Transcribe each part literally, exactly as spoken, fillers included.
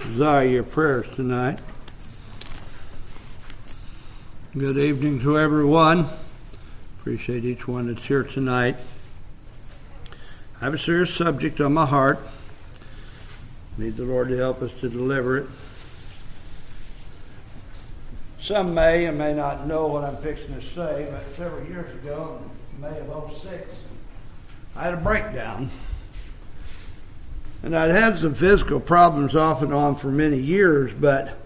desire your prayers tonight. Good evening to everyone. Appreciate each one that's here tonight. I have a serious subject on my heart. Need the Lord to help us to deliver it. Some may and may not know what I'm fixing to say, but several years ago, in May of oh six, I had a breakdown. And I'd had some physical problems off and on for many years, but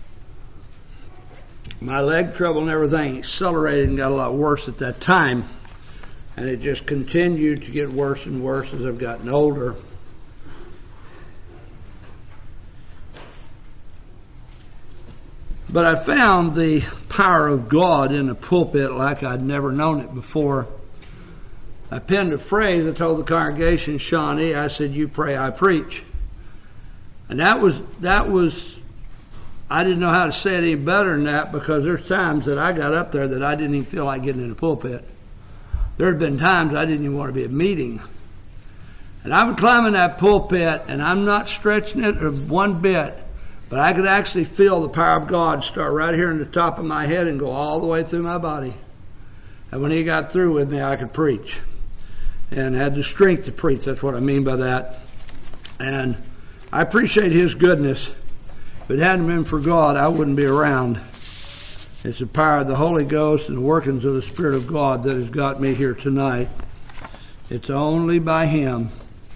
my leg trouble and everything accelerated and got a lot worse at that time. And it just continued to get worse and worse as I've gotten older. But I found the power of God in the pulpit like I'd never known it before. I penned a phrase. I told the congregation, Shawnee, I said, "You pray, I preach." And that was, that was, I didn't know how to say it any better than that, because there's times that I got up there that I didn't even feel like getting in the pulpit. There had been times I didn't even want to be at a meeting. And I would climb in that pulpit, and I'm not stretching it one bit, but I could actually feel the power of God start right here in the top of my head and go all the way through my body. And when He got through with me, I could preach. And had the strength to preach. That's what I mean by that. And I appreciate His goodness. If it hadn't been for God, I wouldn't be around. It's the power of the Holy Ghost and the workings of the Spirit of God that has got me here tonight. It's only by Him.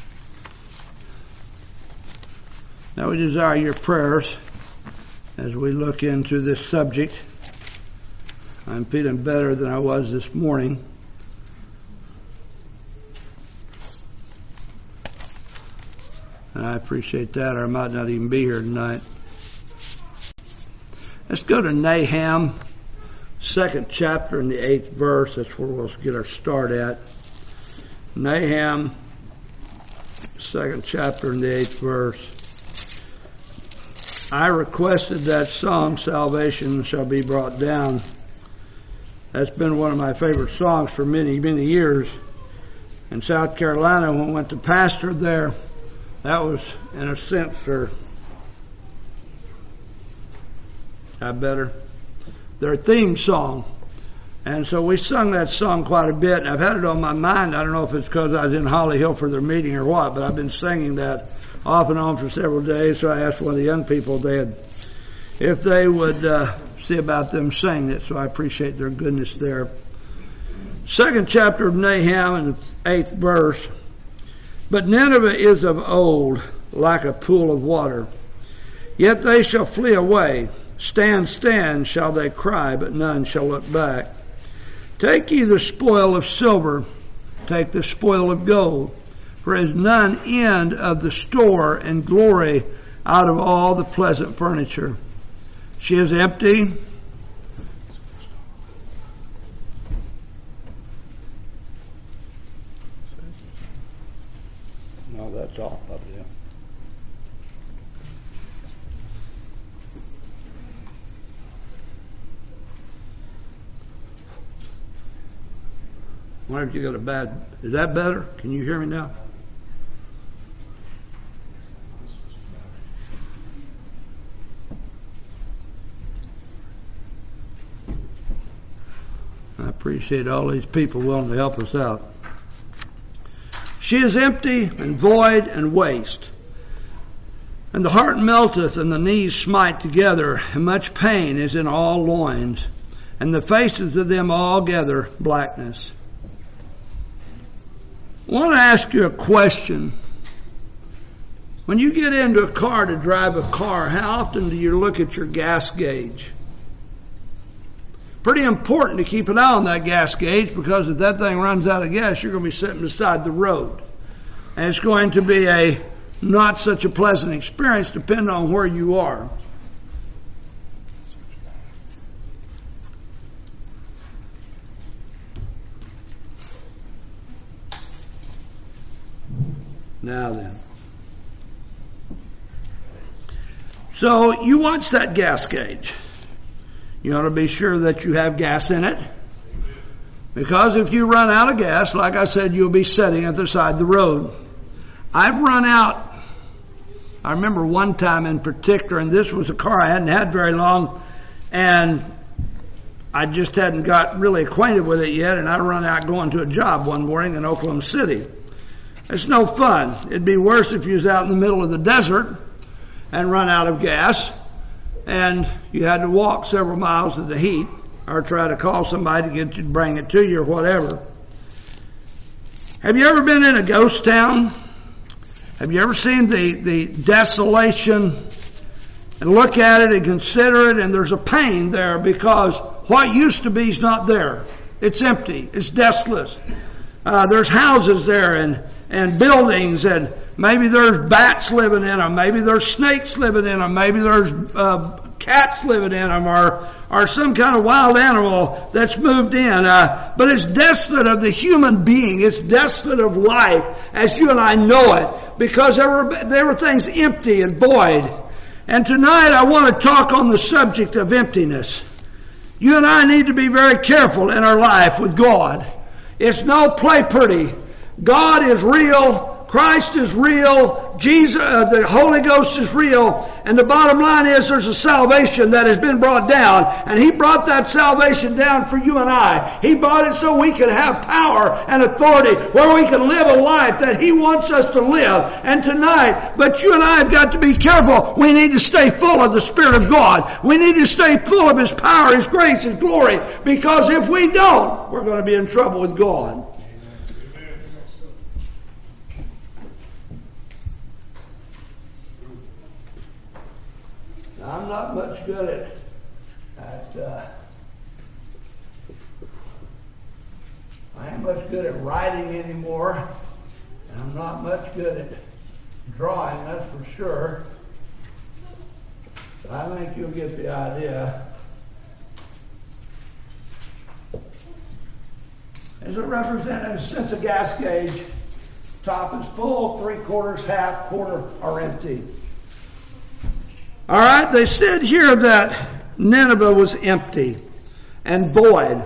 Now we desire your prayers as we look into this subject. I'm feeling better than I was this morning. And I appreciate that, or I might not even be here tonight. Let's go to Nahum, second chapter and the eighth verse. That's where we'll get our start at. Nahum, second chapter and the eighth verse. I requested that song, "Salvation Shall Be Brought Down." That's been one of my favorite songs for many, many years. In South Carolina, when I went to pastor there, that was, in a sense, their, I better, their theme song. And so we sung that song quite a bit, and I've had it on my mind. I don't know if it's because I was in Holly Hill for their meeting or what, but I've been singing that off and on for several days. So I asked one of the young people if they, had, if they would uh, see about them singing it, so I appreciate their goodness there. Second chapter of Nahum and the eighth verse. But Nineveh is of old, like a pool of water. Yet they shall flee away. Stand, stand, shall they cry, but none shall look back. Take ye the spoil of silver, take the spoil of gold, for there is none end of the store and glory out of all the pleasant furniture. She is empty. No, that's all of it. I wonder if you got a bad... Is that better? Can you hear me now? I appreciate all these people willing to help us out. She is empty and void and waste. And the heart melteth, and the knees smite together, and much pain is in all loins, and the faces of them all gather blackness. I want to ask you a question. When you get into a car to drive a car, how often do you look at your gas gauge? Pretty important to keep an eye on that gas gauge, because if that thing runs out of gas, you're going to be sitting beside the road. And it's going to be a not such a pleasant experience depending on where you are. Now then. So you watch that gas gauge. You ought to be sure that you have gas in it. Because if you run out of gas, like I said, you'll be sitting at the side of the road. I've run out I remember one time in particular, and this was a car I hadn't had very long, and I just hadn't got really acquainted with it yet, and I run out going to a job one morning in Oklahoma City. It's no fun. It'd be worse if you was out in the middle of the desert and run out of gas, and you had to walk several miles in the heat, or try to call somebody to get you to bring it to you or whatever. Have you ever been in a ghost town? Have you ever seen the, the desolation and look at it and consider it, and there's a pain there because what used to be is not there. It's empty. It's desolate. Uh, there's houses there and, and buildings, and maybe there's bats living in them. Maybe there's snakes living in them. Maybe there's uh, cats living in them, or or some kind of wild animal that's moved in. Uh, but it's desolate of the human being. It's desolate of life as you and I know it, because there were, there were things empty and void. And tonight I want to talk on the subject of emptiness. You and I need to be very careful in our life with God. It's no play pretty. God is real. Christ is real. Jesus, uh, the Holy Ghost is real. And the bottom line is there's a salvation that has been brought down. And He brought that salvation down for you and I. He brought it so we can have power and authority, where we can live a life that He wants us to live. And tonight, but you and I have got to be careful. We need to stay full of the Spirit of God. We need to stay full of His power, His grace, His glory. Because if we don't, we're going to be in trouble with God. I'm not much good at, at uh, I ain't much good at writing anymore, and I'm not much good at drawing, that's for sure. But I think you'll get the idea. As a representative, since a gas gauge, top is full, three quarters, half, quarter are empty. All right, they said here that Nineveh was empty and void.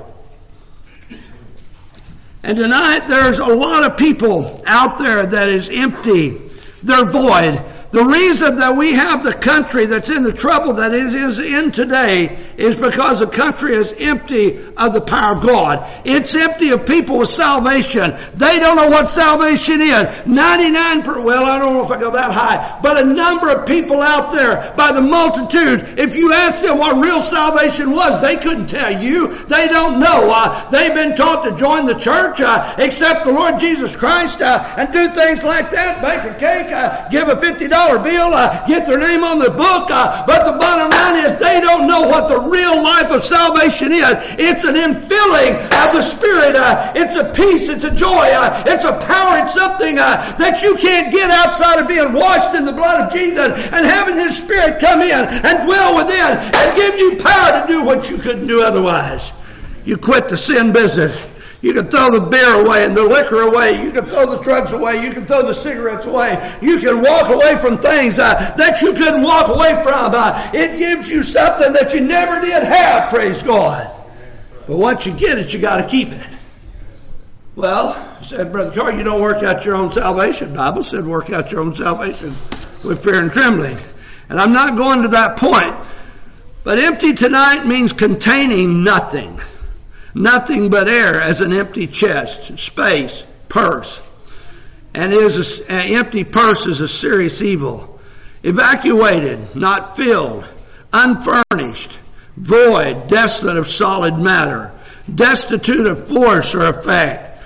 And tonight there's a lot of people out there that is empty. They're void. The reason that we have the country that's in the trouble that it is in today is because the country is empty of the power of God. It's empty of people with salvation. They don't know what salvation is. ninety-nine per, well, I don't know if I go that high, but a number of people out there by the multitude, if you ask them what real salvation was, they couldn't tell you. They don't know. Uh, they've been taught to join the church, uh, accept the Lord Jesus Christ, uh, and do things like that, bake a cake, uh, give a fifty dollar bill, uh, get their name on the book, uh, but the bottom line is they don't know what the real life of salvation is. It's an infilling of the Spirit. Uh, it's a peace. It's a joy. Uh, it's a power. It's something uh, that you can't get outside of being washed in the blood of Jesus and having His Spirit come in and dwell within and give you power to do what you couldn't do otherwise. You quit the sin business. You can throw the beer away and the liquor away. You can throw the drugs away. You can throw the cigarettes away. You can walk away from things uh, that you couldn't walk away from. Uh, it gives you something that you never did have, praise God. But once you get it, you got to keep it. Well, said Brother Carr, you don't work out your own salvation. The Bible said work out your own salvation with fear and trembling. And I'm not going to that point. But empty tonight means containing nothing. Nothing but air, as an empty chest, space, purse. And is a, an empty purse is a serious evil. Evacuated, not filled, unfurnished, void, desolate of solid matter, destitute of force or effect,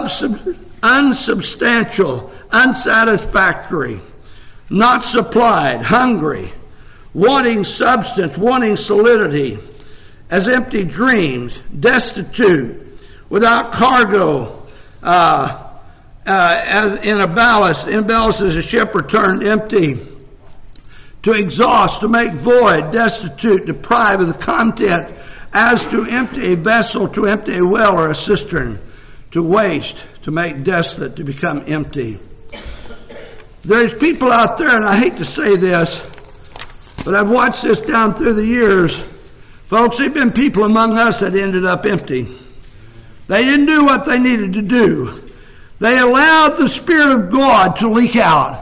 unsubstantial, unsatisfactory, not supplied, hungry, wanting substance, wanting solidity, as empty dreams, destitute, without cargo, uh, uh, as in a ballast, in ballast as a ship returned empty, to exhaust, to make void, destitute, deprive of the content, as to empty a vessel, to empty a well or a cistern, to waste, to make desolate, to become empty. There's people out there, and I hate to say this, but I've watched this down through the years. Folks, there have been people among us that ended up empty. They didn't do what they needed to do. They allowed the Spirit of God to leak out.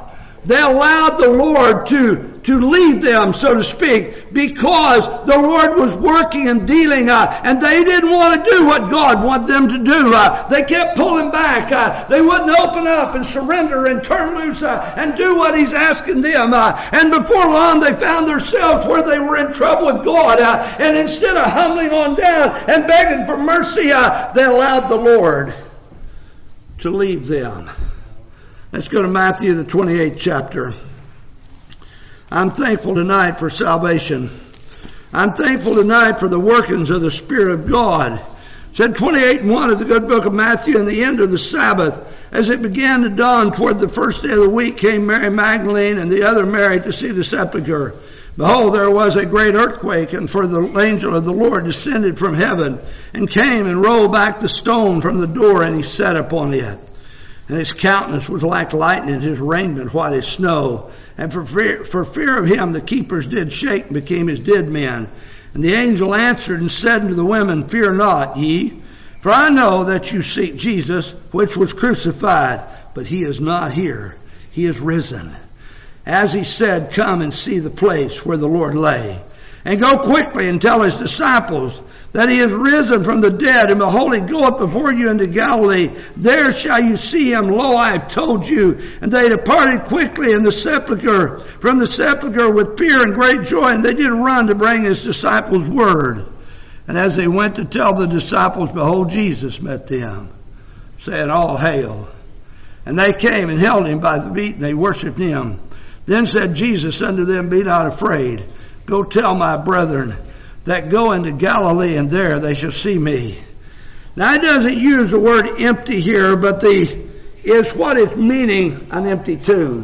They allowed the Lord to, to lead them, so to speak, because the Lord was working and dealing, uh, and they didn't want to do what God wanted them to do. Uh, they kept pulling back. Uh, they wouldn't open up and surrender and turn loose uh, and do what He's asking them. Uh, and before long, they found themselves where they were in trouble with God. Uh, and instead of humbling on down and begging for mercy, uh, they allowed the Lord to leave them. Let's go to Matthew, the twenty-eighth chapter. I'm thankful tonight for salvation. I'm thankful tonight for the workings of the Spirit of God. It said twenty-eight and one of the good book of Matthew, and the end of the Sabbath, as it began to dawn toward the first day of the week, came Mary Magdalene and the other Mary to see the sepulchre. Behold, there was a great earthquake, and for the angel of the Lord descended from heaven, and came and rolled back the stone from the door, and He sat upon it. And His countenance was like lightning, His raiment white as snow. And for fear, for fear of Him, the keepers did shake and became as dead men. And the angel answered and said unto the women, Fear not ye, for I know that you seek Jesus, which was crucified, but He is not here. He is risen. As He said, Come and see the place where the Lord lay. And go quickly and tell His disciples that He is risen from the dead, and behold, He goeth before you into Galilee. There shall you see Him. Lo, I have told you. And they departed quickly in the sepulchre, from the sepulchre with fear and great joy, and they did run to bring His disciples word. And as they went to tell the disciples, behold, Jesus met them, saying, All hail. And they came and held Him by the feet, and they worshipped Him. Then said Jesus unto them, Be not afraid. Go tell my brethren that go into Galilee, and there they shall see me. Now, it doesn't use the word empty here, but the is what is meaning an empty tomb.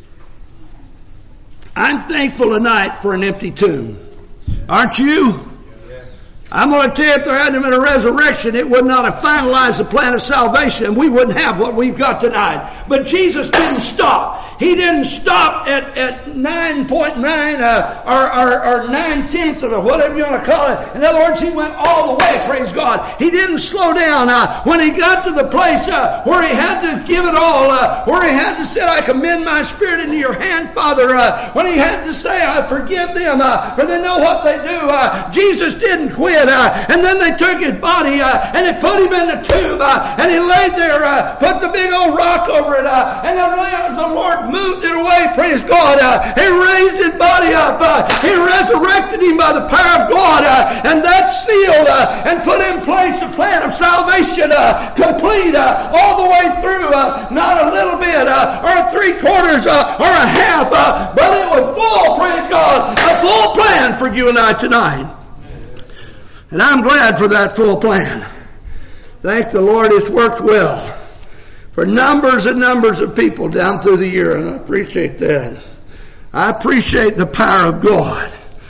I'm thankful tonight for an empty tomb. Aren't you? I'm going to tell you, if there hadn't been a resurrection, it would not have finalized the plan of salvation, and we wouldn't have what we've got tonight. But Jesus didn't stop. He didn't stop at, at nine point nine uh, or, or, or nine-tenths of it, whatever you want to call it. In other words, He went all the way, praise God. He didn't slow down. Uh, when He got to the place uh, where He had to give it all, uh, where He had to say, I commend my spirit into your hand, Father, uh, when He had to say, I forgive them, uh, for they know what they do, uh, Jesus didn't quit. Uh, and then they took His body uh, and they put Him in the tomb uh, and He laid there, uh, put the big old rock over it, uh, and the, the Lord moved it away, praise God. Uh, he raised His body up. Uh, he resurrected Him by the power of God, uh, and that sealed uh, and put in place the plan of salvation, uh, complete uh, all the way through, uh, not a little bit uh, or three quarters uh, or a half, uh, but it was full, praise God, a full plan for you and I tonight. And I'm glad for that full plan. Thank the Lord, it's worked well for numbers and numbers of people down through the year, and I appreciate that. I appreciate the power of God.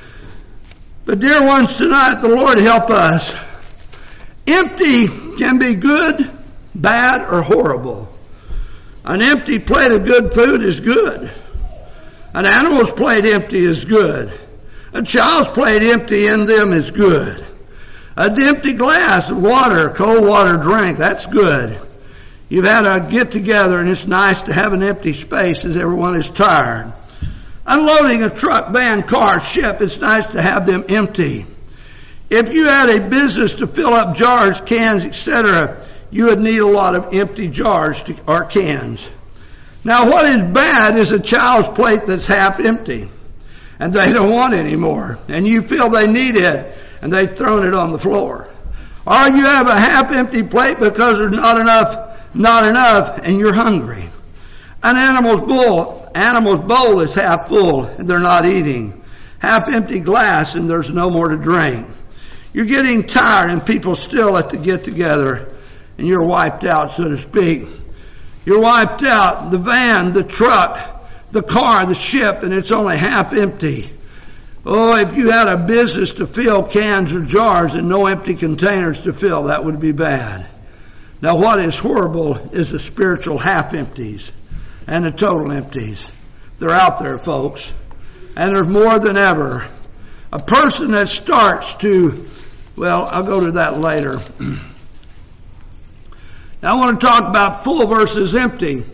But dear ones, tonight, the Lord help us. Empty can be good, bad, or horrible. An empty plate of good food is good. An animal's plate empty is good. A child's plate empty in them is good. An empty glass of water, cold water drink, that's good. You've had a get-together and it's nice to have an empty space as everyone is tired. Unloading a truck, van, car, ship, it's nice to have them empty. If you had a business to fill up jars, cans, et cetera, you would need a lot of empty jars to, or cans. Now, what is bad is a child's plate that's half empty, and they don't want any more, and you feel they need it, and they've thrown it on the floor. Or you have a half-empty plate because there's not enough, not enough, and you're hungry. An animal's bowl, animal's bowl is half full, and they're not eating. Half-empty glass, and there's no more to drink. You're getting tired, and people still at the get-together, and you're wiped out, so to speak. You're wiped out. The van, the truck, the car, the ship, and it's only half empty. Oh, if you had a business to fill cans or jars and no empty containers to fill, that would be bad. Now, what is horrible is the spiritual half-empties and the total empties. They're out there, folks. And there's more than ever. A person that starts to, well, I'll go to that later. Now, I want to talk about full versus empty.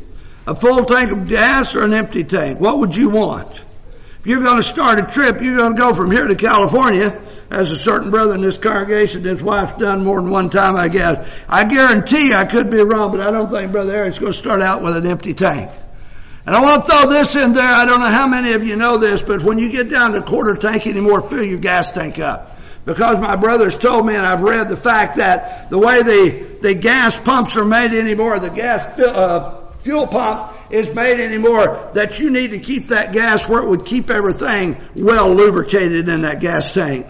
A full tank of gas or an empty tank? What would you want? If you're going to start a trip, you're going to go from here to California, as a certain brother in this congregation, his wife's done more than one time, I guess. I guarantee, I could be wrong, but I don't think Brother Eric's going to start out with an empty tank. And I want to throw this in there. I don't know how many of you know this, but when you get down to a quarter tank anymore, fill your gas tank up. Because my brothers told me, and I've read the fact that the way the, the gas pumps are made anymore, the gas uh, fuel pump is made anymore, that you need to keep that gas where it would keep everything well lubricated in that gas tank.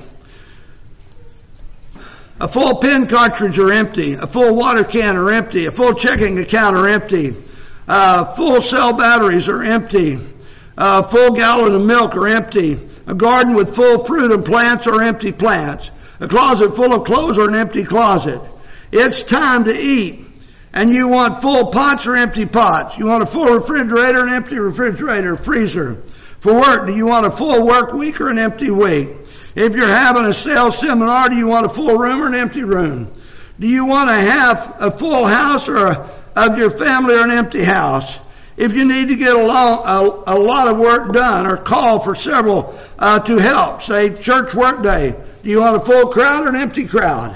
A full pen cartridge are empty. A full water can are empty. A full checking account are empty. Uh, full cell batteries are empty. A full gallon of milk are empty. A garden with full fruit and plants are empty plants. A closet full of clothes are an empty closet. It's time to eat. And you want full pots or empty pots. You want a full refrigerator, an empty refrigerator, freezer. For work, do you want a full work week or an empty week? If you're having a sales seminar, do you want a full room or an empty room? Do you want to have a full house or a, of your family or an empty house? If you need to get a, long, a, a lot of work done or call for several uh, to help, say church work day, do you want a full crowd or an empty crowd?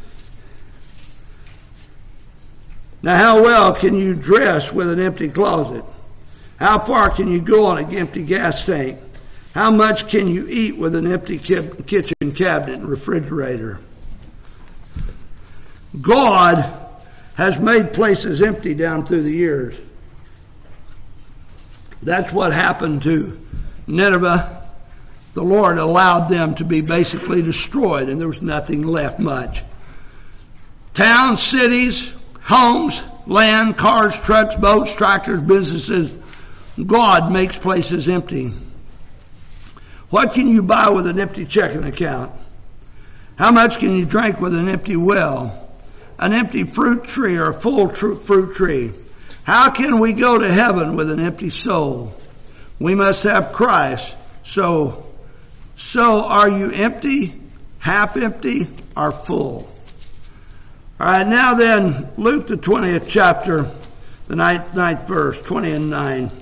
Now, how well can you dress with an empty closet? How far can you go on an empty gas tank? How much can you eat with an empty kitchen cabinet and refrigerator? God has made places empty down through the years. That's what happened to Nineveh. The Lord allowed them to be basically destroyed, and there was nothing left much. Towns, cities, homes, land, cars, trucks, boats, tractors, businesses. God makes places empty. What can you buy with an empty checking account? How much can you drink with an empty well? An empty fruit tree or a full tr- fruit tree? How can we go to heaven with an empty soul? We must have Christ. So, so are you empty, half empty, or full? All right, now then, Luke the twentieth chapter, the ninth, ninth verse, twenty and nine.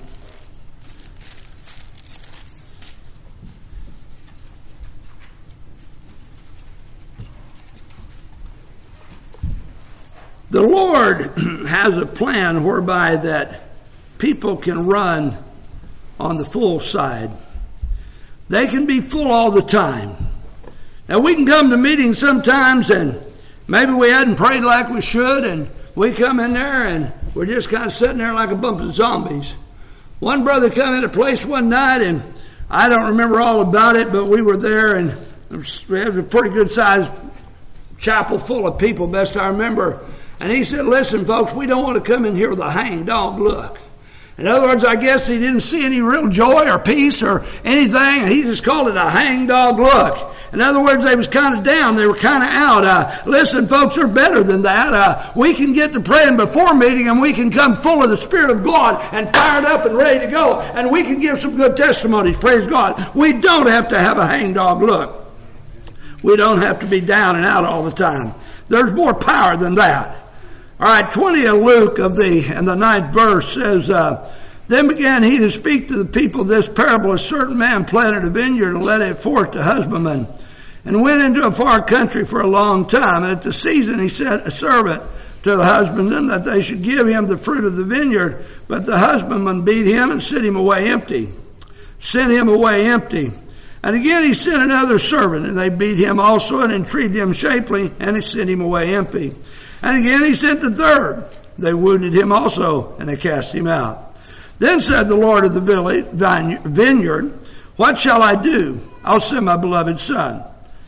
The Lord has a plan whereby that people can run on the full side. They can be full all the time. Now we can come to meetings sometimes and maybe we hadn't prayed like we should, and we come in there and we're just kind of sitting there like a bunch of zombies. One brother come in a place one night, and I don't remember all about it, but we were there, and we had a pretty good sized chapel full of people, best I remember. And he said, listen, folks, we don't want to come in here with a hangdog look. In other words, I guess he didn't see any real joy or peace or anything, and he just called it a hangdog look. In other words, they was kind of down. They were kind of out. Uh, listen, folks, are better than that. Uh, we can get to praying before meeting, and we can come full of the Spirit of God and fired up and ready to go. And we can give some good testimonies, praise God. We don't have to have a hangdog look. We don't have to be down and out all the time. There's more power than that. All right, twenty of Luke of the, and the ninth verse says, uh, then began he to speak to the people this parable. A certain man planted a vineyard and led it forth to husbandmen, and went into a far country for a long time. And at the season he sent a servant to the husbandmen that they should give him the fruit of the vineyard. But the husbandman beat him and sent him away empty. Sent him away empty. And again he sent another servant, and they beat him also and entreated him shamefully, and he sent him away empty. And again he sent the third. They wounded him also, and they cast him out. Then said the Lord of the village, vineyard, what shall I do? I'll send my beloved son.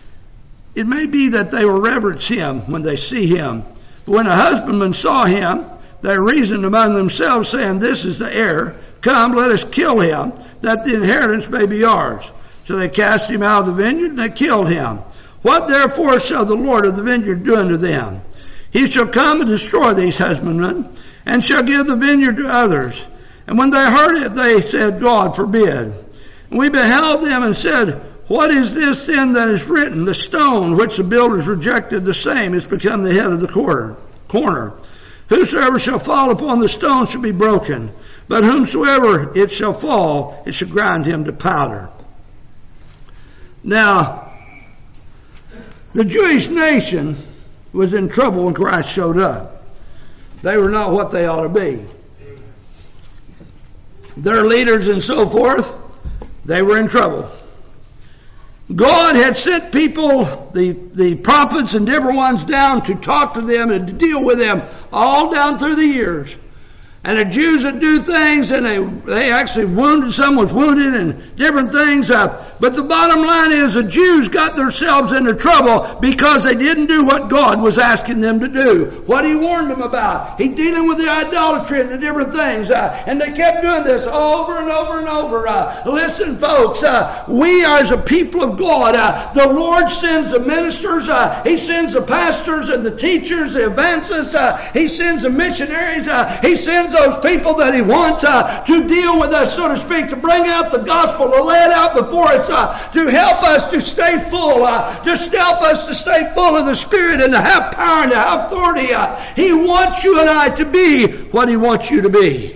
It may be that they will reverence him when they see him. But when the husbandmen saw him, they reasoned among themselves, saying, this is the heir. Come, let us kill him, that the inheritance may be ours. So they cast him out of the vineyard, and they killed him. What therefore shall the Lord of the vineyard do unto them? He shall come and destroy these husbandmen, and shall give the vineyard to others. And when they heard it, they said, God forbid. And we beheld them and said, what is this then that is written? The stone which the builders rejected, the same is become the head of the corner. corner. Whosoever shall fall upon the stone shall be broken. But whomsoever it shall fall, it shall grind him to powder. Now, the Jewish nation was in trouble when Christ showed up. They were not what they ought to be. Their leaders and so forth, they were in trouble. God had sent people, the, the prophets and different ones down to talk to them and to deal with them all down through the years. And the Jews would do things, and they they actually wounded, some was wounded and different things. Uh, but the bottom line is the Jews got themselves into trouble because they didn't do what God was asking them to do. What He warned them about. He dealing with the idolatry and the different things. Uh, and they kept doing this over and over and over. Uh, listen, folks, uh, we as a people of God, uh, the Lord sends the ministers, uh, He sends the pastors and the teachers, the evangelists, uh, He sends the missionaries, uh, He sends those people that He wants uh, to deal with us, so to speak, to bring out the gospel, to lay it out before us, uh, to help us to stay full, uh, to help us to stay full of the Spirit and to have power and to have authority. Uh, he wants you and I to be what He wants you to be.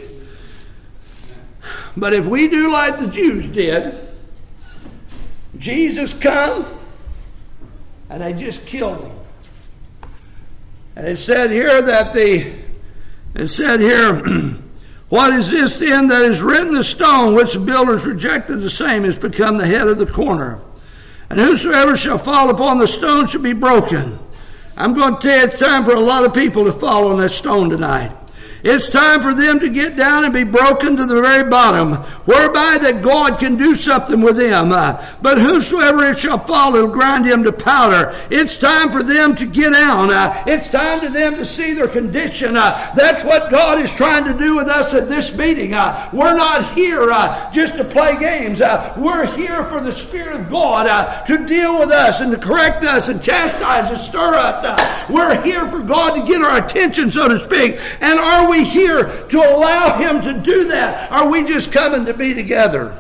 But if we do like the Jews did, Jesus come and they just killed Him. And it said here that the It said here, what is this then that is written? The stone which the builders rejected, the same has become the head of the corner. And whosoever shall fall upon the stone shall be broken. I'm going to tell you it's time for a lot of people to fall on that stone tonight. It's time for them to get down and be broken to the very bottom, whereby that God can do something with them. Uh, but whosoever it shall fall, it'll grind him to powder. It's time for them to get down. Uh, it's time for them to see their condition. Uh, that's what God is trying to do with us at this meeting. Uh, we're not here uh, just to play games. Uh, we're here for the Spirit of God uh, to deal with us and to correct us and chastise and stir us. Uh, we're here for God to get our attention, so to speak. And are we here to allow Him to do that? Are we just coming to be together?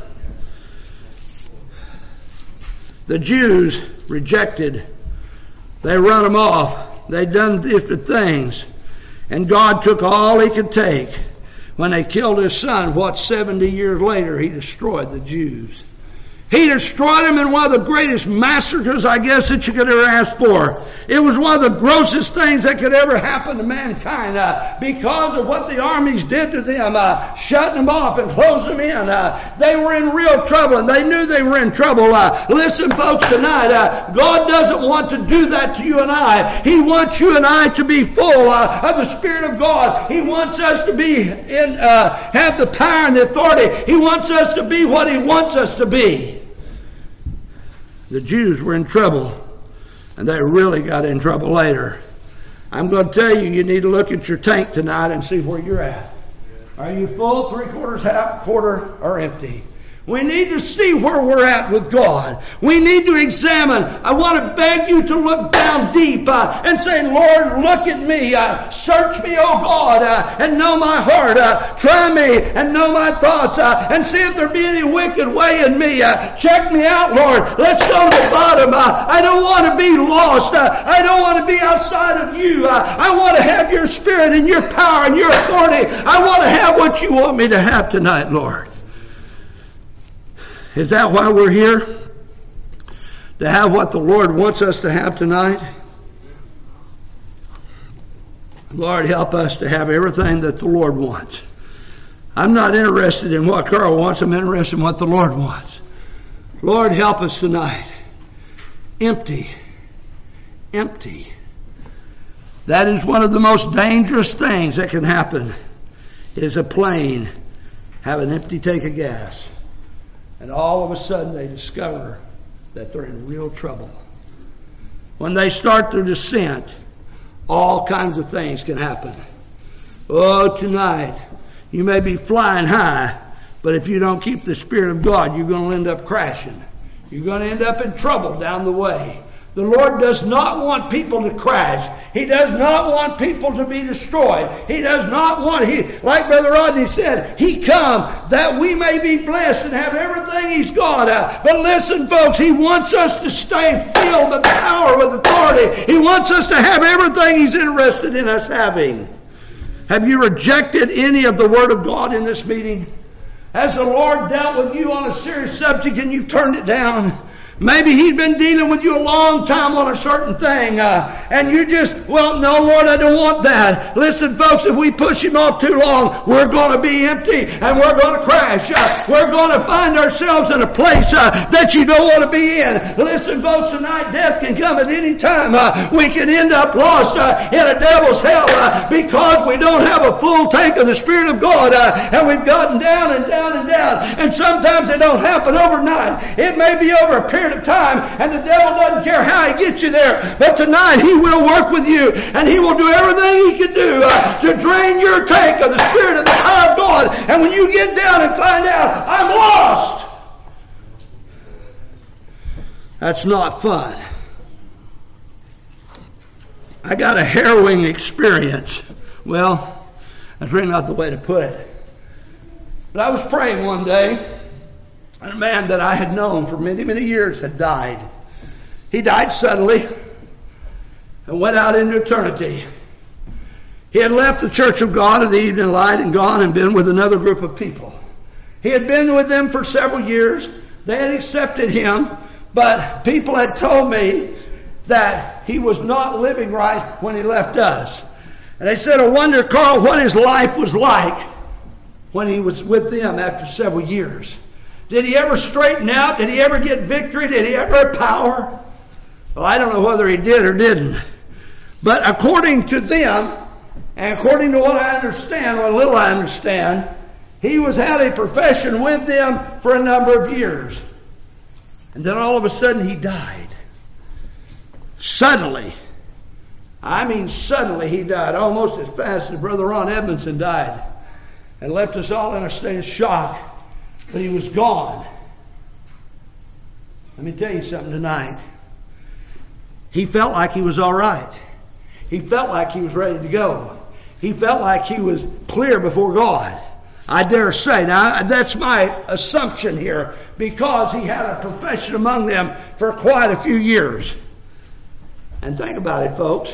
The Jews rejected. They run them off. They done different things. And God took all He could take. When they killed His Son, what, seventy years later, He destroyed the Jews. He destroyed them in one of the greatest massacres, I guess, that you could ever ask for. It was one of the grossest things that could ever happen to mankind uh, because of what the armies did to them, uh, shutting them off and closing them in. Uh, they were in real trouble, and they knew they were in trouble. Uh, listen, folks, tonight, uh, God doesn't want to do that to you and I. He wants you and I to be full uh, of the Spirit of God. He wants us to be in, uh, have the power and the authority. He wants us to be what He wants us to be. The Jews were in trouble, and they really got in trouble later. I'm going to tell you, you need to look at your tank tonight and see where you're at. Are you full, three quarters, half, quarter, or empty? We need to see where we're at with God. We need to examine. I want to beg you to look down deep uh, and say, Lord, look at me. Uh, search me, oh God, uh, and know my heart. Uh, try me and know my thoughts uh, and see if there be any wicked way in me. Uh, check me out, Lord. Let's go to the bottom. Uh, I don't want to be lost. Uh, I don't want to be outside of you. Uh, I want to have your Spirit and your power and your authority. I want to have what you want me to have tonight, Lord. Is that why we're here? To have what the Lord wants us to have tonight? Lord, help us to have everything that the Lord wants. I'm not interested in what Carl wants. I'm interested in what the Lord wants. Lord, help us tonight. Empty. Empty. That is one of the most dangerous things that can happen, is a plane have an empty tank of gas. And all of a sudden they discover that they're in real trouble. When they start their descent, all kinds of things can happen. Oh, tonight, you may be flying high, but if you don't keep the Spirit of God, you're going to end up crashing. You're going to end up in trouble down the way. The Lord does not want people to crash. He does not want people to be destroyed. He does not want, he, like Brother Rodney said, He come that we may be blessed and have everything He's got. Uh, but listen, folks, He wants us to stay filled with power, with authority. He wants us to have everything He's interested in us having. Have you rejected any of the Word of God in this meeting? Has the Lord dealt with you on a serious subject and you've turned it down? Maybe He's been dealing with you a long time on a certain thing, uh, and you just, well, no, Lord, I don't want that. Listen, folks, if we push Him off too long, we're going to be empty and we're going to crash. Uh, we're going to find ourselves in a place uh, that you don't want to be in. Listen, folks, tonight death can come at any time. Uh, we can end up lost uh, in a devil's hell uh, because we don't have a full tank of the Spirit of God, uh, and we've gotten down and down and down. And sometimes it don't happen overnight. It may be over a period of time, and the devil doesn't care how he gets you there, but tonight he will work with you, and he will do everything he can do uh, to drain your tank of the Spirit and the power of God. And when you get down and find out, I'm lost, that's not fun. I got a harrowing experience. Well, that's really not the way to put it. But I was praying one day, and a man that I had known for many, many years had died. He died suddenly and went out into eternity. He had left the Church of God of the Evening Light and gone and been with another group of people. He had been with them for several years. They had accepted him, but people had told me that he was not living right when he left us. And they said, I wonder, Carl, what his life was like when he was with them after several years. Did he ever straighten out? Did he ever get victory? Did he ever have power? Well, I don't know whether he did or didn't. But according to them, and according to what I understand, what little I understand, he was had a profession with them for a number of years. And then all of a sudden he died. Suddenly. I mean suddenly he died. Almost as fast as Brother Ron Edmondson died. And left us all in a state of shock. But he was gone. Let me tell you something tonight. He felt like he was all right. He felt like he was ready to go. He felt like he was clear before God. I dare say. Now, that's my assumption here, because he had a profession among them for quite a few years. And think about it, folks.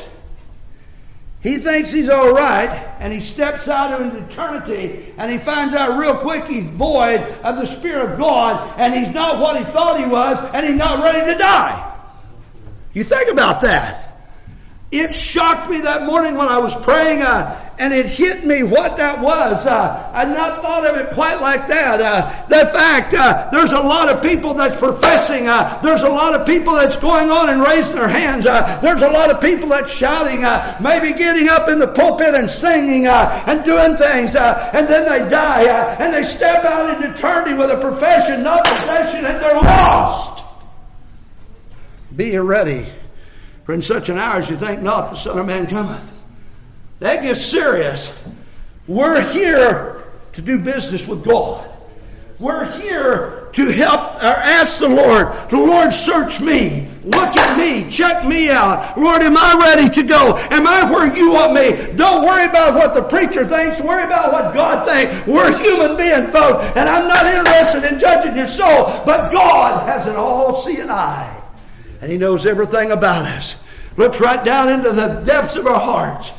He thinks he's all right, and he steps out into eternity, and he finds out real quick he's void of the Spirit of God, and he's not what he thought he was, and he's not ready to die. You think about that. It shocked me that morning when I was praying, uh, and it hit me what that was. Uh, I'd not thought of it quite like that. Uh, the fact, uh, there's a lot of people that's professing. Uh, there's a lot of people that's going on and raising their hands. Uh, there's a lot of people that's shouting, uh, maybe getting up in the pulpit and singing uh, and doing things. Uh, and then they die, uh, and they step out into eternity with a profession, not possession, and they're lost. Be ye ready, for in such an hour as you think not, the Son of Man cometh. That gets serious. We're here to do business with God. We're here to help or ask the Lord, the Lord, search me. Look at me. Check me out. Lord, am I ready to go? Am I where you want me? Don't worry about what the preacher thinks. Worry about what God thinks. We're human beings, folks, and I'm not interested in judging your soul, but God has an all-seeing eye. And He knows everything about us. Looks right down into the depths of our hearts.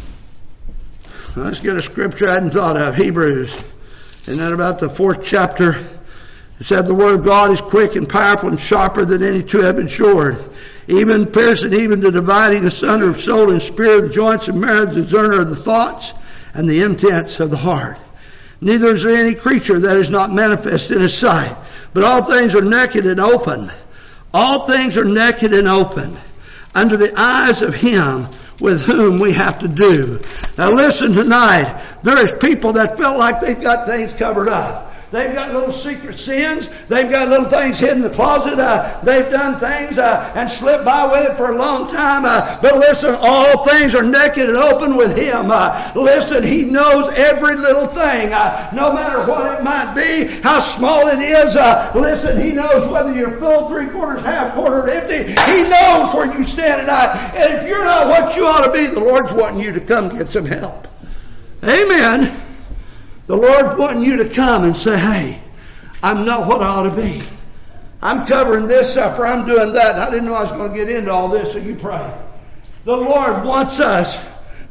Let's get a scripture I hadn't thought of. Hebrews. Isn't that about the fourth chapter? It said the word of God is quick and powerful and sharper than any two-edged sword, even piercing even to dividing asunder of soul and spirit, the joints and marrow, the discerner of the thoughts and the intents of the heart. Neither is there any creature that is not manifest in His sight, but all things are naked and open. All things are naked and open under the eyes of Him with whom we have to do. Now listen tonight, there is people that feel like they've got things covered up. They've got little secret sins. They've got little things hidden in the closet. Uh, they've done things uh, and slipped by with it for a long time. Uh, but listen, all things are naked and open with Him. Uh, listen, He knows every little thing. Uh, no matter what it might be, how small it is. Uh, listen, He knows whether you're full, three quarters, half quarter, empty. He knows where you stand tonight. And if you're not what you ought to be, the Lord's wanting you to come get some help. Amen. The Lord's wanting you to come and say, hey, I'm not what I ought to be. I'm covering this up or I'm doing that. I didn't know I was going to get into all this, so you pray. The Lord wants us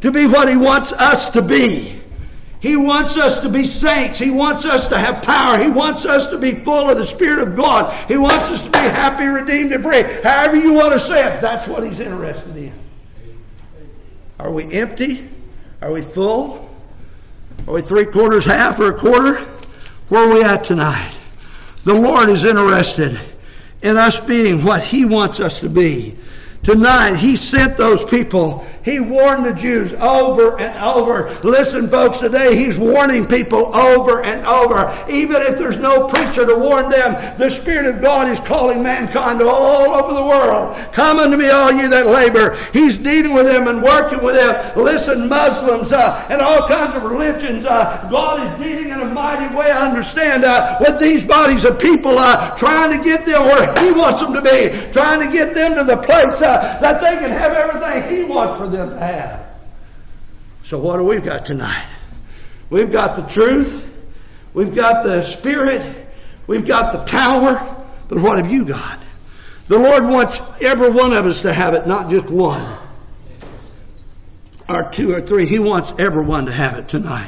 to be what He wants us to be. He wants us to be saints. He wants us to have power. He wants us to be full of the Spirit of God. He wants us to be happy, redeemed, and free. However you want to say it, that's what He's interested in. Are we empty? Are we full? Are we three quarters, half, or a quarter? Where are we at tonight? The Lord is interested in us being what He wants us to be. Tonight, He sent those people. He warned the Jews over and over. Listen, folks, today He's warning people over and over. Even if there's no preacher to warn them, the Spirit of God is calling mankind all over the world. Come unto me, all you that labor. He's dealing with them and working with them. Listen, Muslims uh, and all kinds of religions, uh, God is dealing in a mighty way, I understand, uh, with these bodies of people, uh, trying to get them where He wants them to be, trying to get them to the place uh, that they can have everything He wants for them to have. So what do we got tonight? We've got the truth. We've got the Spirit. We've got the power. But what have you got? The Lord wants every one of us to have it, not just one or two or three. He wants everyone to have it tonight.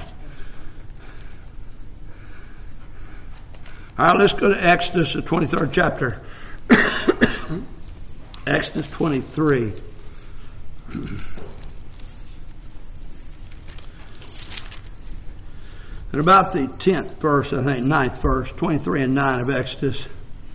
All right, let's go to Exodus, the twenty-third chapter. Exodus twenty-three. And about the tenth verse, I think, ninth verse, twenty-three and nine of Exodus.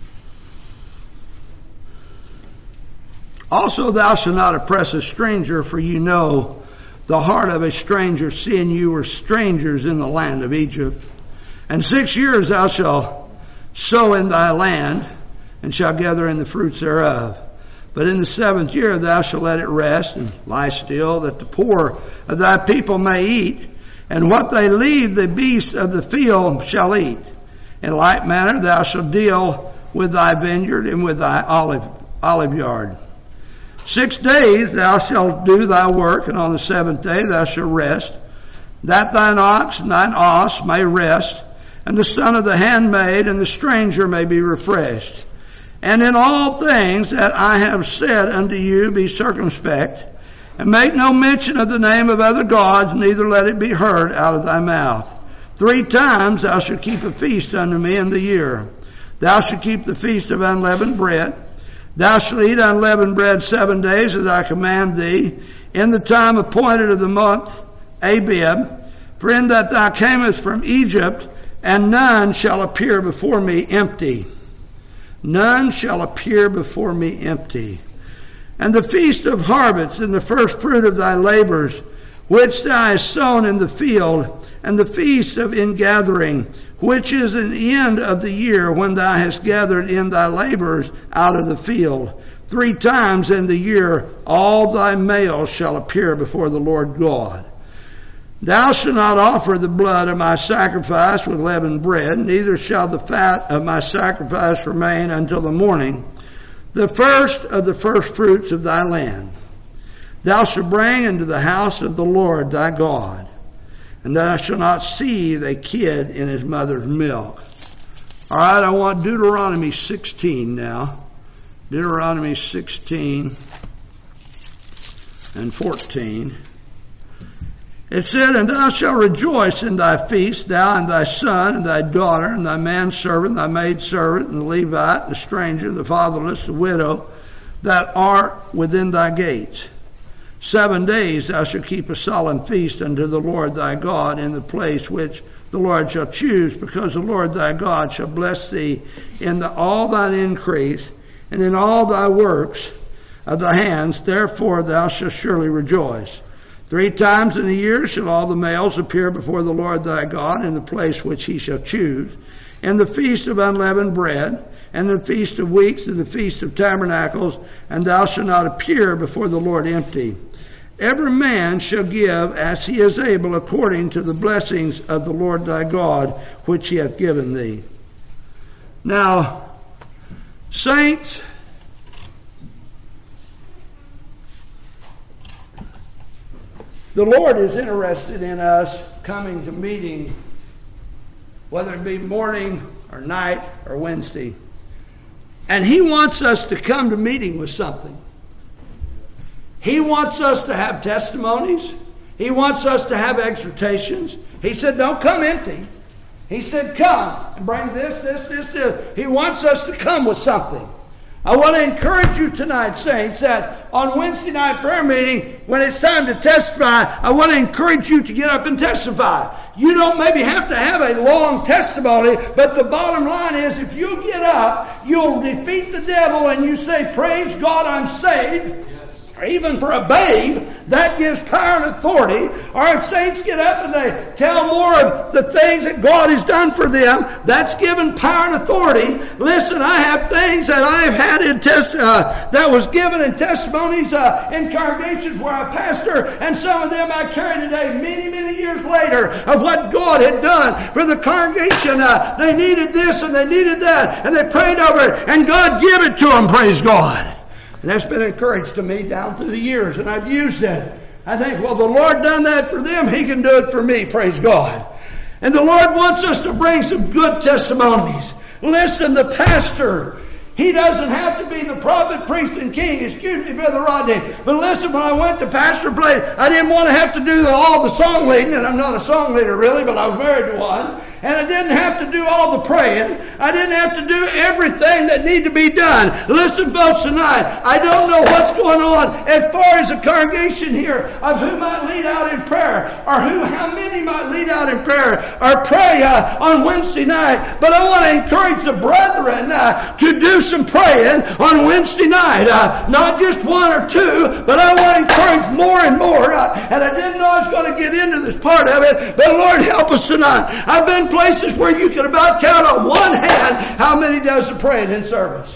Also thou shalt not oppress a stranger, for you know the heart of a stranger, seeing you were strangers in the land of Egypt. And six years thou shalt sow in thy land, and shalt gather in the fruits thereof. But in the seventh year thou shalt let it rest, and lie still, that the poor of thy people may eat, and what they leave the beasts of the field shall eat. In like manner thou shalt deal with thy vineyard and with thy olive, olive yard. Six days thou shalt do thy work, and on the seventh day thou shalt rest, that thine ox and thine ass may rest, and the son of the handmaid and the stranger may be refreshed. And in all things that I have said unto you, be circumspect, and make no mention of the name of other gods, neither let it be heard out of thy mouth. Three times thou shalt keep a feast unto me in the year. Thou shalt keep the feast of unleavened bread. Thou shalt eat unleavened bread seven days, as I command thee, in the time appointed of the month Abib. For in that thou camest from Egypt, and none shall appear before me empty. None shall appear before me empty. And the feast of harvest, and the first fruit of thy labors, which thou hast sown in the field, and the feast of ingathering, which is an end of the year, when thou hast gathered in thy labors out of the field. Three times in the year all thy males shall appear before the Lord God. Thou shalt not offer the blood of my sacrifice with leavened bread, neither shall the fat of my sacrifice remain until the morning, the first of the first fruits of thy land. Thou shalt bring into the house of the Lord thy God, and thou shalt not seethe a kid in his mother's milk. All right, I want Deuteronomy sixteen now. Deuteronomy sixteen and fourteen. It said, and thou shalt rejoice in thy feast, thou and thy son, and thy daughter, and thy manservant, thy maidservant, and the Levite, the stranger, the fatherless, the widow, that are within thy gates. Seven days thou shalt keep a solemn feast unto the Lord thy God in the place which the Lord shall choose, because the Lord thy God shall bless thee in the, all thine increase, and in all thy works of thy hands. Therefore thou shalt surely rejoice. Three times in a year shall all the males appear before the Lord thy God in the place which he shall choose, in the feast of unleavened bread, and the feast of weeks, and the feast of tabernacles, and thou shalt not appear before the Lord empty. Every man shall give as he is able, according to the blessings of the Lord thy God, which he hath given thee. Now, saints, the Lord is interested in us coming to meeting, whether it be morning or night or Wednesday. And he wants us to come to meeting with something. He wants us to have testimonies. He wants us to have exhortations. He said, don't come empty. He said, come and bring this, this, this, this. He wants us to come with something. I want to encourage you tonight, saints, that on Wednesday night prayer meeting, when it's time to testify, I want to encourage you to get up and testify. You don't maybe have to have a long testimony, but the bottom line is if you get up, you'll defeat the devil and you say, praise God, I'm saved. Or even for a babe, that gives power and authority. Or if saints get up and they tell more of the things that God has done for them, that's given power and authority. Listen, I have things that I've had in test, uh, that was given in testimonies uh, in congregations where I pastor, and some of them I carry today many, many years later of what God had done for the congregation. Uh, they needed this and they needed that, and they prayed over it, and God gave it to them, praise God. And that's been encouraged to me down through the years, and I've used it. I think, well, the Lord done that for them, He can do it for me, praise God. And the Lord wants us to bring some good testimonies. Listen, the pastor, he doesn't have to be the prophet, priest, and king. Excuse me, Brother Rodney. But listen, when I went to pastor play, I didn't want to have to do all the song leading, and I'm not a song leader really, but I was married to one. And I didn't have to do all the praying. I didn't have to do everything that needed to be done. Listen, folks, tonight, I don't know what's going on as far as the congregation here of who might lead out in prayer, or who, how many might lead out in prayer, or pray uh, on Wednesday night. But I want to encourage the brethren uh, to do some praying on Wednesday night. Uh, not just one or two, but I want to encourage more and more. Uh, and I didn't know I was going to get into this part of it, but Lord help us tonight. I've been places where you can about count on one hand how many does the praying in service.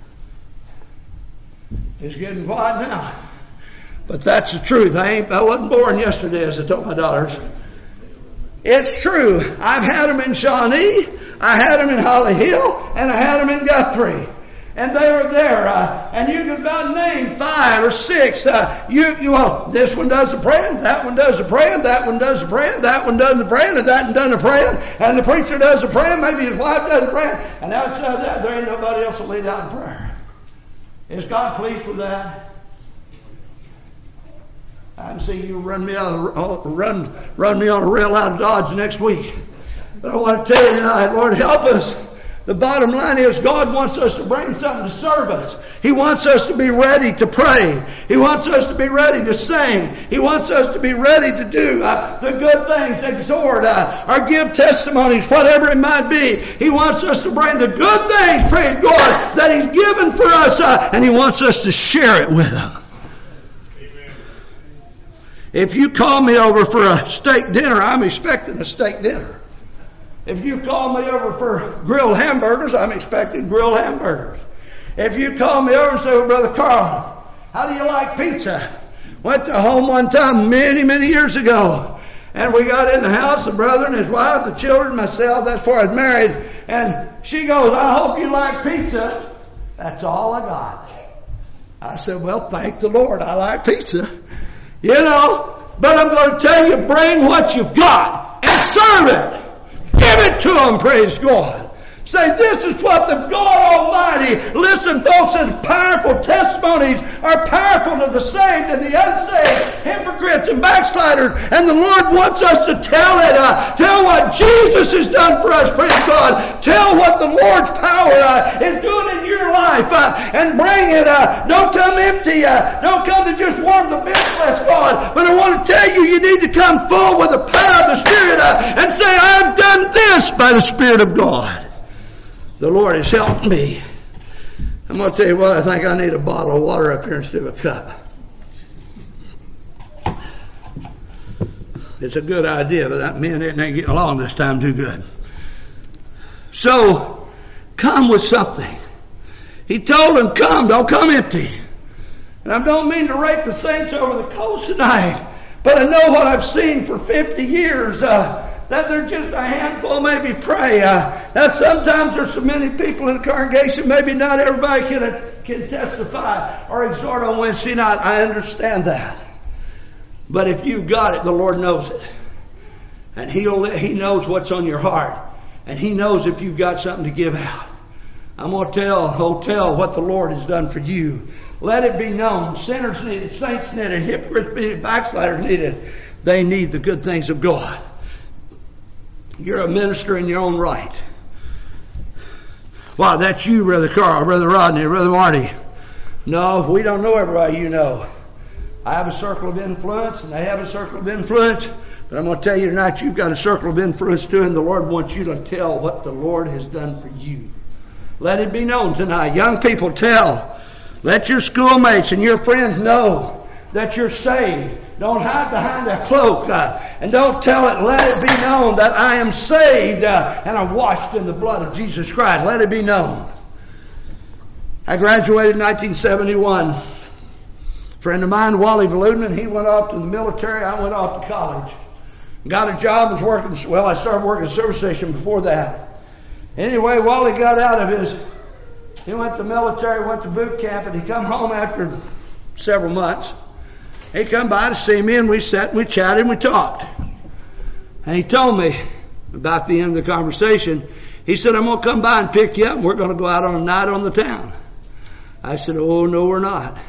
It's getting quiet now. But that's the truth. I ain't, I wasn't born yesterday, as I told my daughters. It's true. I've had them in Shawnee, I had them in Holly Hill, and I had them in Guthrie. And they were there, uh, and you could about name five or six. Uh, you, you, well, this one does the praying, that one does the praying, that one does the praying, that one does the praying, and that one does the praying, and the preacher does the praying, maybe his wife does the praying, and outside that, there ain't nobody else to lead out in prayer. Is God pleased with that? I can see you run me out of the, run, run me on a rail out of Dodge next week. But I want to tell you tonight, Lord, help us. The bottom line is God wants us to bring something to serve us. He wants us to be ready to pray. He wants us to be ready to sing. He wants us to be ready to do uh, the good things, exhort, uh, or give testimonies, whatever it might be. He wants us to bring the good things, praise God, that He's given for us, uh, and He wants us to share it with them. Amen. If you call me over for a steak dinner, I'm expecting a steak dinner. If you call me over for grilled hamburgers, I'm expecting grilled hamburgers. If you call me over and say, well, Brother Carl, how do you like pizza? Went to home one time many, many years ago. And we got in the house, the brother and his wife, the children, myself, that's before I was married. And she goes, I hope you like pizza. That's all I got. I said, well, thank the Lord, I like pizza. You know, but I'm going to tell you, bring what you've got and serve it. Give it to them, praise God. Say, this is what the God Almighty, listen folks, and powerful testimonies are powerful to the saved and the unsaved, hypocrites and backsliders, and the Lord wants us to tell it, uh, tell what Jesus has done for us, praise God. Tell what the Lord's power uh, is doing in your life, uh, and bring it, uh, don't come empty, uh, don't come to just warm the bench, bless God, but I want to tell you, you need to come full with the power of the Spirit, uh, and say, I've done this by the Spirit of God. The Lord has helped me. I'm going to tell you what, I think I need a bottle of water up here instead of a cup. It's a good idea, but that man ain't getting along this time too good. So, come with something. He told them, come, don't come empty. And I don't mean to rake the saints over the coals tonight, but I know what I've seen for fifty years, uh, that there's just a handful maybe pray. Uh, now sometimes there's so many people in the congregation, maybe not everybody can, uh, can testify or exhort on Wednesday night. I understand that. But if you've got it, the Lord knows it. And He'll, He knows what's on your heart. And He knows if you've got something to give out. I'm going to tell, I'll tell what the Lord has done for you. Let it be known. Sinners need it, saints need it, hypocrites need it, backsliders need it. They need the good things of God. You're a minister in your own right. Wow, that's you, Brother Carl, Brother Rodney, Brother Marty. No, we don't know everybody you know. I have a circle of influence, and they have a circle of influence. But I'm going to tell you tonight, you've got a circle of influence too, and the Lord wants you to tell what the Lord has done for you. Let it be known tonight. Young people, tell. Let your schoolmates and your friends know that you're saved. Don't hide behind a cloak, uh, and don't tell it. Let it be known that I am saved uh, and I'm washed in the blood of Jesus Christ. Let it be known. I graduated in nineteen seventy-one. A friend of mine, Wally Vludman, he went off to the military. I went off to college. Got a job, was working, well, I started working at a service station before that. Anyway, Wally got out of his, he went to the military, went to boot camp, and he come home after several months. He come by to see me, and we sat and we chatted and we talked. And he told me about the end of the conversation. He said, I'm going to come by and pick you up, and we're going to go out on a night on the town. I said, oh, no, we're not.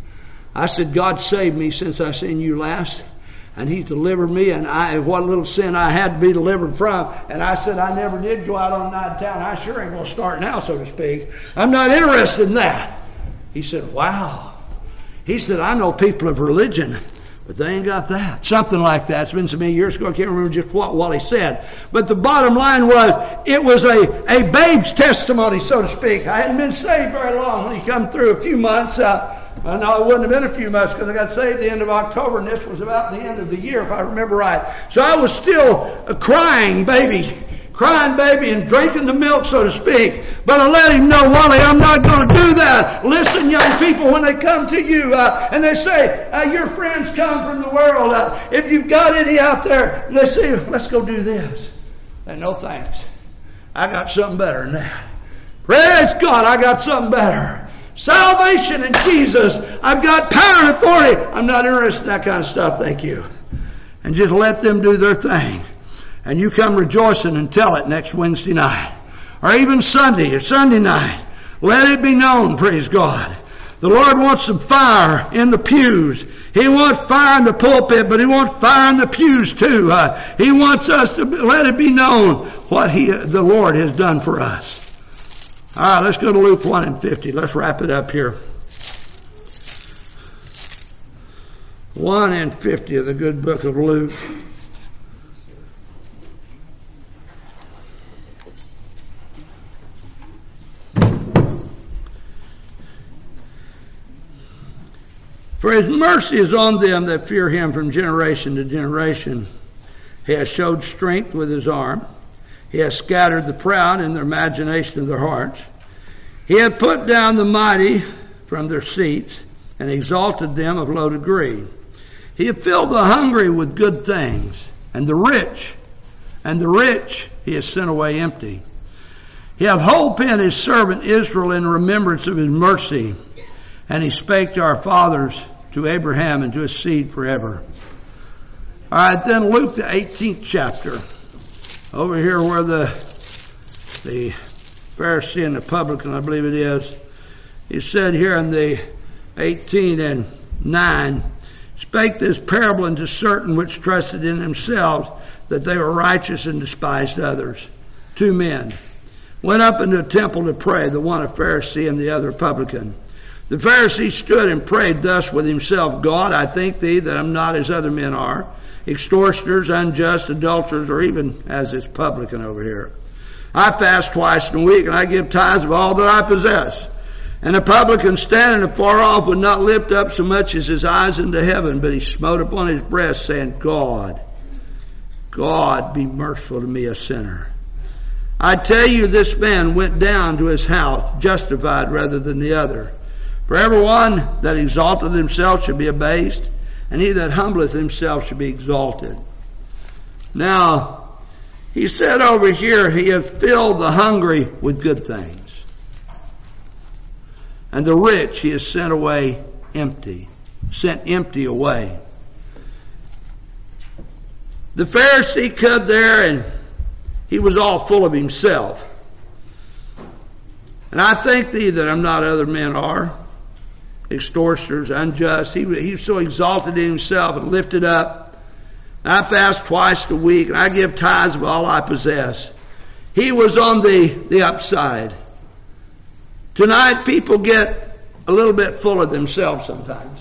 I said, God saved me since I seen you last. And He delivered me, and I, what little sin I had to be delivered from. And I said, I never did go out on a night in town. I sure ain't going to start now, so to speak. I'm not interested in that. He said, wow. He said, I know people of religion, but they ain't got that. Something like that. It's been so many years ago, I can't remember just what Wally said. But the bottom line was, it was a, a babe's testimony, so to speak. I hadn't been saved very long when he come through a few months. Uh, Well, no, it wouldn't have been a few months because I got saved at the end of October, and this was about the end of the year, if I remember right. So I was still a crying baby, crying baby and drinking the milk, so to speak. But I let him know, Wally, I'm not going to do that. Listen, young people, when they come to you uh, and they say, uh, your friends come from the world. Uh, if you've got any out there, and they say, let's go do this. And no thanks. I got something better than that. Praise God, I got something better. Salvation in Jesus. I've got power and authority. I'm not interested in that kind of stuff, thank you. And just let them do their thing. And you come rejoicing and tell it next Wednesday night. Or even Sunday or Sunday night. Let it be known, praise God. The Lord wants some fire in the pews. He wants fire in the pulpit, but He wants fire in the pews too. Uh, he wants us to let it be known what He, the Lord has done for us. All right, let's go to Luke one and fifty. Let's wrap it up here. one and fifty of the good book of Luke. For His mercy is on them that fear Him from generation to generation. He has showed strength with His arm. He has scattered the proud in their imagination of their hearts. He hath put down the mighty from their seats and exalted them of low degree. He hath filled the hungry with good things, and the rich, and the rich He hath sent away empty. He hath holpen in His servant Israel in remembrance of His mercy, and He spake to our fathers, to Abraham, and to his seed forever. All right, then Luke the eighteenth chapter. Over here where the the Pharisee and the publican, I believe it is, he said here in the eighteen and nine, spake this parable unto certain which trusted in themselves that they were righteous and despised others. Two men went up into a temple to pray, the one a Pharisee and the other a publican. The Pharisee stood and prayed thus with himself, God, I thank Thee that I'm not as other men are, extortioners, unjust, adulterers, or even as this publican over here. I fast twice in a week, and I give tithes of all that I possess. And the publican standing afar off would not lift up so much as his eyes into heaven, but he smote upon his breast, saying, God, God, be merciful to me, a sinner. I tell you, this man went down to his house justified rather than the other. For everyone that exalteth himself shall be abased, and he that humbleth himself shall be exalted. Now, he said over here, He hath filled the hungry with good things, and the rich He has sent away empty, sent empty away. The Pharisee stood there, and he was all full of himself. And I thank Thee that I'm not other men are, extortioners, unjust. He, he was so exalted in himself and lifted up. I fast twice a week, and I give tithes of all I possess. He was on the, the upside. Tonight, people get a little bit full of themselves sometimes.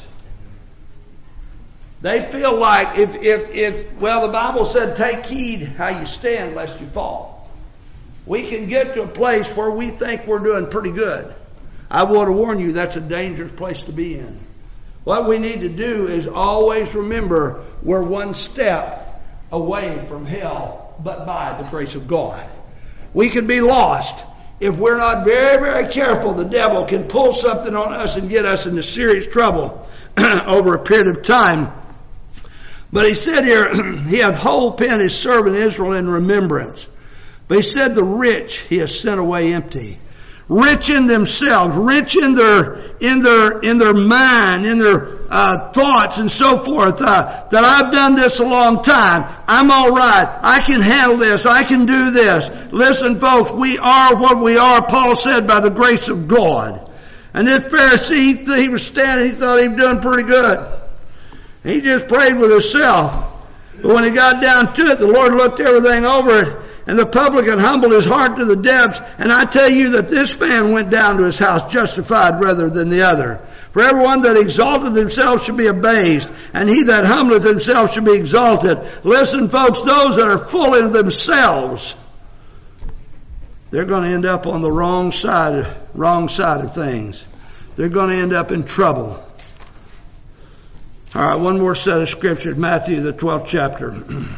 They feel like if, if, if, well, the Bible said, take heed how you stand lest you fall. We can get to a place where we think we're doing pretty good. I want to warn you, that's a dangerous place to be in. What we need to do is always remember we're one step away from hell, but by the grace of God. We could be lost. If we're not very, very careful, the devil can pull something on us and get us into serious trouble over a period of time. But he said here, he hath whole pent his servant Israel in remembrance. But he said the rich he has sent away empty. Rich in themselves, rich in their, in their, in their mind, in their uh, thoughts and so forth, uh, that I've done this a long time. I'm all right. I can handle this. I can do this. Listen, folks, we are what we are, Paul said, by the grace of God. And this Pharisee, he, he was standing, he thought he was doing pretty good. He just prayed with himself. But when he got down to it, the Lord looked everything over, and the publican humbled his heart to the depths. And I tell you that this man went down to his house justified rather than the other. For everyone that exalteth himself should be abased, and he that humbleth himself should be exalted. Listen, folks, those that are full of themselves, they're going to end up on the wrong side, wrong side of things. They're going to end up in trouble. All right, one more set of scriptures, Matthew, the twelfth chapter.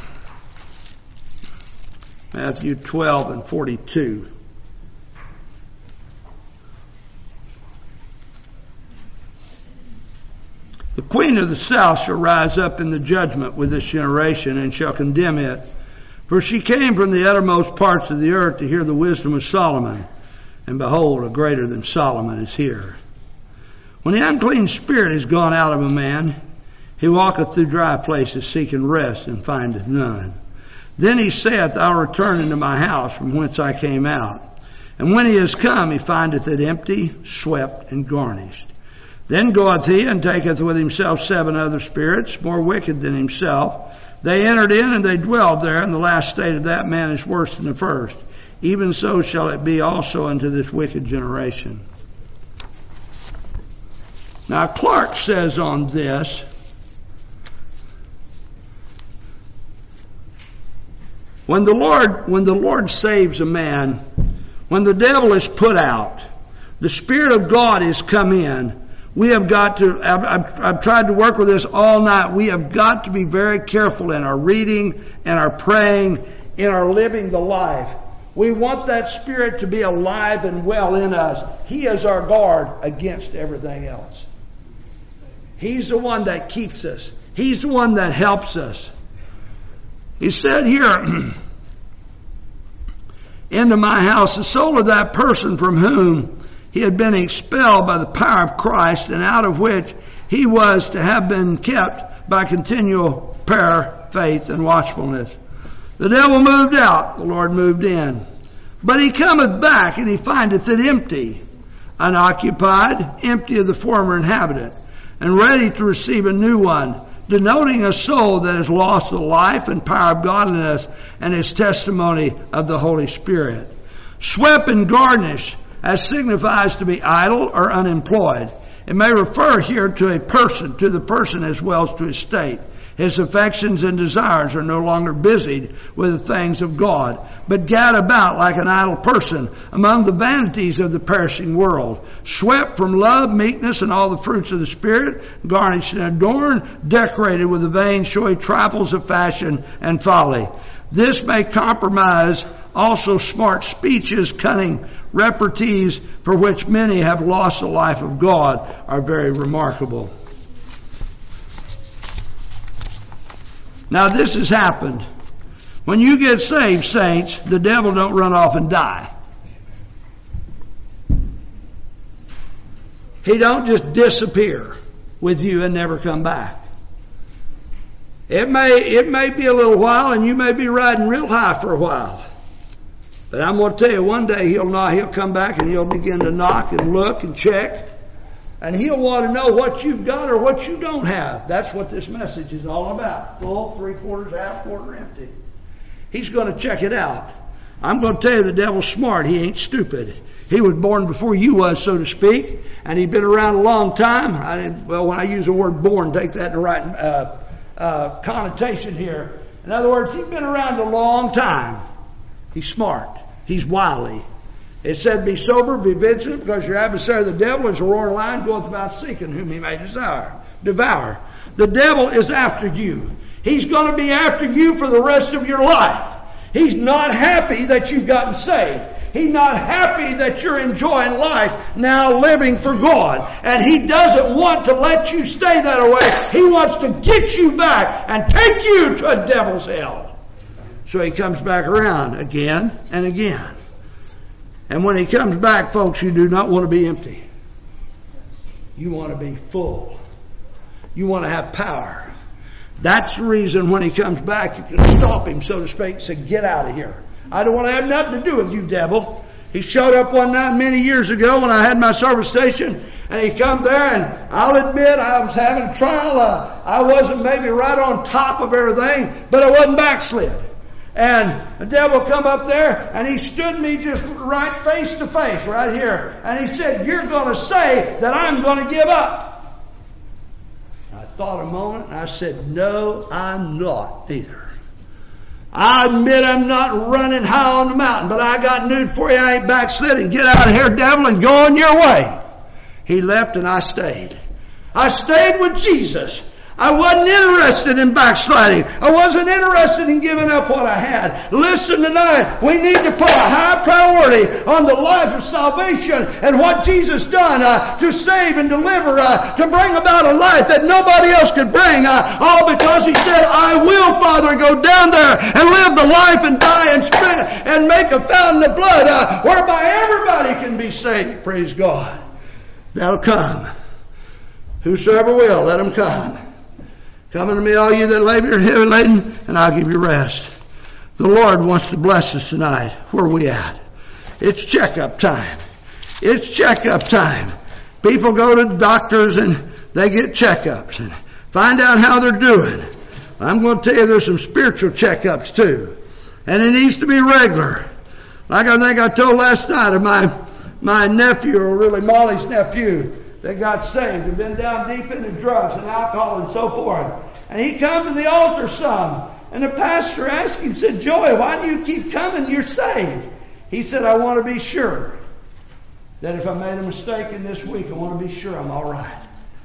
Matthew twelve and forty-two. The queen of the south shall rise up in the judgment with this generation and shall condemn it. For she came from the uttermost parts of the earth to hear the wisdom of Solomon. And behold, a greater than Solomon is here. When the unclean spirit is gone out of a man, he walketh through dry places seeking rest and findeth none. Then he saith, I'll return into my house from whence I came out. And when he is come, he findeth it empty, swept, and garnished. Then goeth he and taketh with himself seven other spirits, more wicked than himself. They entered in and they dwelled there, and the last state of that man is worse than the first. Even so shall it be also unto this wicked generation. Now Clark says on this, When the Lord, when the Lord saves a man, when the devil is put out, the Spirit of God is come in. We have got to, I've, I've, I've tried to work with this all night. We have got to be very careful in our reading, in our praying, in our living the life. We want that Spirit to be alive and well in us. He is our guard against everything else. He's the one that keeps us. He's the one that helps us. He said here, into my house, the soul of that person from whom he had been expelled by the power of Christ, and out of which he was to have been kept by continual prayer, faith, and watchfulness. The devil moved out, the Lord moved in. But he cometh back, and he findeth it empty, unoccupied, empty of the former inhabitant, and ready to receive a new one, denoting a soul that has lost the life and power of godliness and his testimony of the Holy Spirit. Swept and garnished, as signifies to be idle or unemployed. It may refer here to a person, to the person as well as to his state. His affections and desires are no longer busied with the things of God, but gad about like an idle person among the vanities of the perishing world, swept from love, meekness, and all the fruits of the Spirit, garnished and adorned, decorated with the vain, showy trifles of fashion and folly. This may compromise also smart speeches, cunning repartees, for which many have lost the life of God, are very remarkable. Now this has happened. When you get saved, saints, the devil don't run off and die. He don't just disappear with you and never come back. It may, it may be a little while, and you may be riding real high for a while. But I'm going to tell you, one day he'll not, he'll come back and he'll begin to knock and look and check. And He'll want to know what you've got or what you don't have. That's what this message is all about. Full, three quarters, half quarter, empty. He's going to check it out. I'm going to tell you the devil's smart. He ain't stupid. He was born before you was, so to speak. And he'd been around a long time. I didn't, well, when I use the word born, take that in the right uh, uh, connotation here. In other words, he's been around a long time. He's smart. He's wily. It said, be sober, be vigilant, because your adversary, the devil, is a roaring lion, goeth about seeking whom he may desire, devour. The devil is after you. He's going to be after you for the rest of your life. He's not happy that you've gotten saved. He's not happy that you're enjoying life now living for God. And he doesn't want to let you stay that way. He wants to get you back and take you to a devil's hell. So he comes back around again and again. And when he comes back, folks, you do not want to be empty. You want to be full. You want to have power. That's the reason when he comes back, you can stop him, so to speak, and say, get out of here. I don't want to have nothing to do with you, devil. He showed up one night many years ago when I had my service station, and he come there, and I'll admit I was having a trial. Uh, I wasn't maybe right on top of everything, but I wasn't backslid. And the devil come up there, and he stood me just right face to face right here. And he said, you're going to say that I'm going to give up. I thought a moment, and I said, no, I'm not either. I admit I'm not running high on the mountain, but I got news for you. I ain't backsliding. Get out of here, devil, and go on your way. He left, and I stayed. I stayed with Jesus. I wasn't interested in backsliding. I wasn't interested in giving up what I had. Listen tonight, we need to put a high priority on the life of salvation and what Jesus done uh, to save and deliver, uh, to bring about a life that nobody else could bring. Uh, all because He said, I will, Father, go down there and live the life and die and spend and make a fountain of blood uh, whereby everybody can be saved. Praise God. That'll come. Whosoever will, let him come. Come unto me, all you that labor and heavy laden, and I'll give you rest. The Lord wants to bless us tonight. Where are we at? It's checkup time. It's checkup time. People go to the doctors and they get checkups and find out how they're doing. I'm going to tell you there's some spiritual checkups too. And it needs to be regular. Like I think I told last night of my, my nephew, or really Molly's nephew, that got saved and been down deep into drugs and alcohol and so forth. And he come to the altar some. And the pastor asked him, said, Joey, why do you keep coming? You're saved. He said, I want to be sure that if I made a mistake in this week, I want to be sure I'm all right.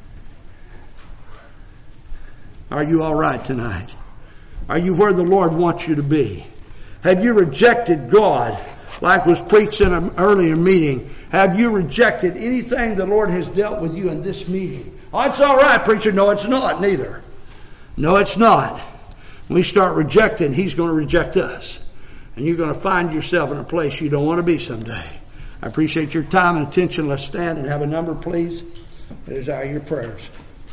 Are you all right tonight? Are you where the Lord wants you to be? Have you rejected God like was preached in an earlier meeting? Have you rejected anything the Lord has dealt with you in this meeting? Oh, it's all right, preacher. No, it's not, neither. No, it's not. When we start rejecting, He's going to reject us. And you're going to find yourself in a place you don't want to be someday. I appreciate your time and attention. Let's stand and have a number, please. These are your prayers.